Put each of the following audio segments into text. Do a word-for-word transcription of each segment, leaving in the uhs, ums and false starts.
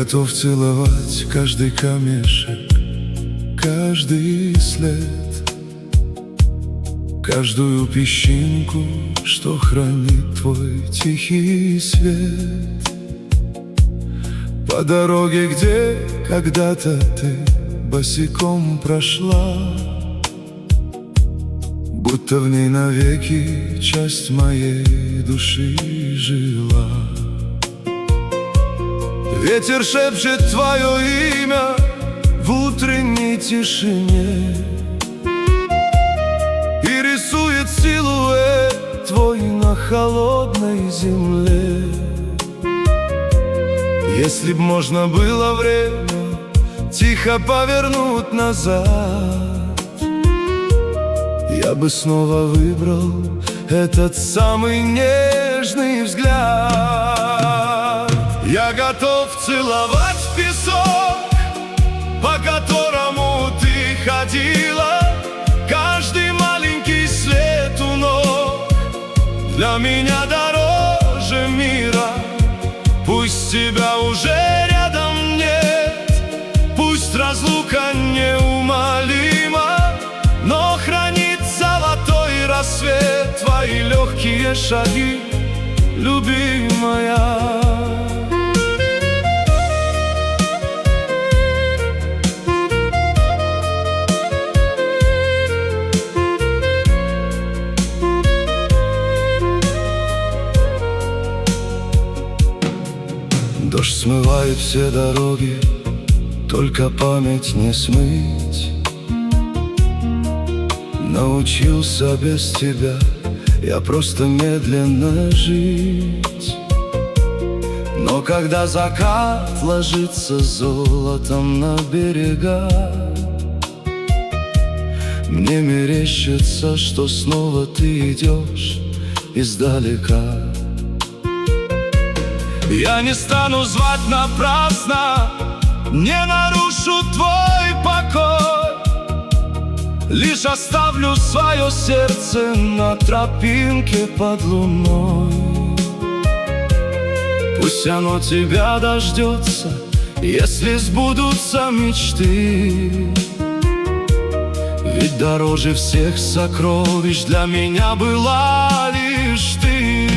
готов целовать каждый камешек, каждый след, каждую песчинку, что хранит твой тихий свет. По дороге, где когда-то ты босиком прошла, будто в ней навеки часть моей души жила. Ветер шепчет твое имя в утренней тишине и рисует силуэт твой на холодной земле. Если б можно было время тихо повернуть назад, я бы снова выбрал этот самый нежный взгляд. Я готов целовать песок, по которому ты ходила, каждый маленький след у ног для меня дороже мира. Пусть тебя уже рядом нет, пусть разлука неумолима, но хранит золотой рассвет твои легкие шаги, любимая. Дождь смывает все дороги, только память не смыть. Научился без тебя я просто медленно жить. Но когда закат ложится золотом на берега, мне мерещится, что снова ты идешь издалека. Я не стану звать напрасно, не нарушу твой покой, лишь оставлю свое сердце на тропинке под луной. Пусть оно тебя дождется, если сбудутся мечты, ведь дороже всех сокровищ для меня была лишь ты.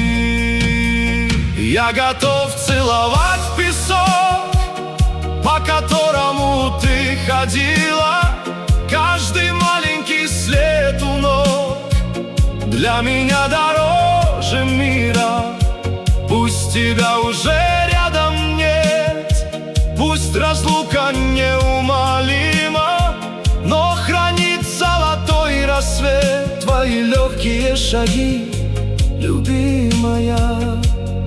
Я готов целовать песок, по которому ты ходила, каждый маленький след у ног для меня дороже мира. Пусть тебя уже рядом нет, пусть разлука неумолима, но хранит золотой рассвет твои легкие шаги, любимая.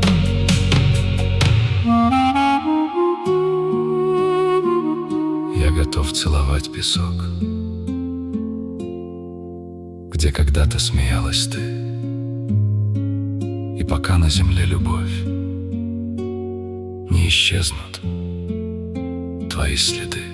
Я готов целовать песок, где когда-то смеялась ты, и пока на земле любовь, не исчезнут твои следы.